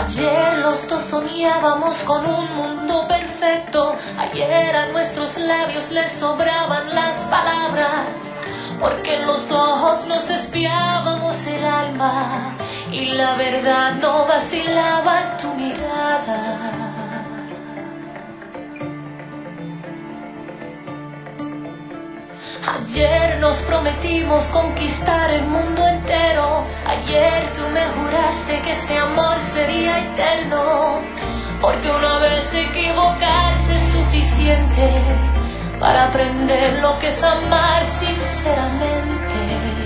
Ayer los dos soñábamos con un mundo perfecto. Ayer a nuestros labios les sobraban las palabras, porque en los ojos nos espiábamos el alma y la verdad no vacilaba en tu mirada. Ayer nos prometimos conquistar el mundo entero. Ayer tú me juraste que este amor sería eterno, porque una vez equivocarse es suficiente para aprender lo que es amar sinceramente.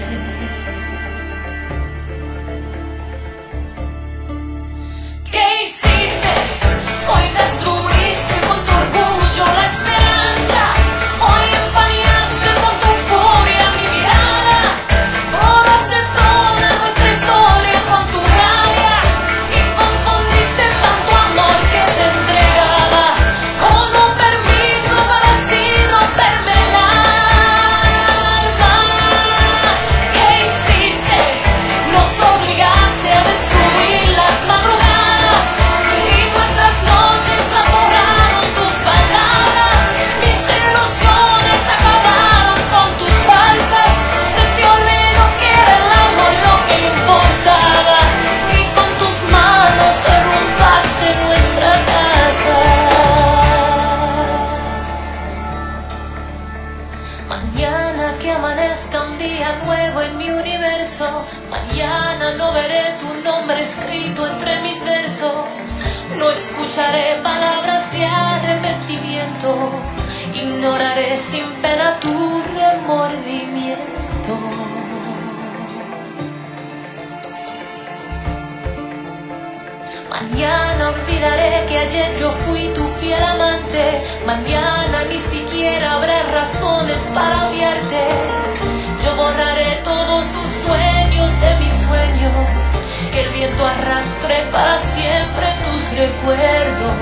¿Qué hiciste? Hoy destruiste con tu orgullo la esperanza. Hoy empañaste con tu furia mi mirada. Borraste toda nuestra historia con tu rabia y confundiste tanto amor que te entregaba con un permiso para así romperme el alma. ¿Qué hiciste? Nos obligaste a destruir las madrugadas y nuestras noches las borraron tus palabras. Mis ilusiones acabaron con tus falsas. Se te olvidó que era el amor lo que importaba y con tus manos derrumbaste nuestra casa. Mañana que amanezca un día nuevo en mi universo. Mañana no veré tu nombre escrito entre mis versos. No escucharé palabras de arrepentimiento. Ignoraré sin pena tu remordimiento. Mañana olvidaré que ayer yo fui tu fiel amante. Mañana ni siquiera habrá razones para odiarte. Yo borraré todos tus sueños de mis sueños, que el viento arrastre para siempre tus recuerdos.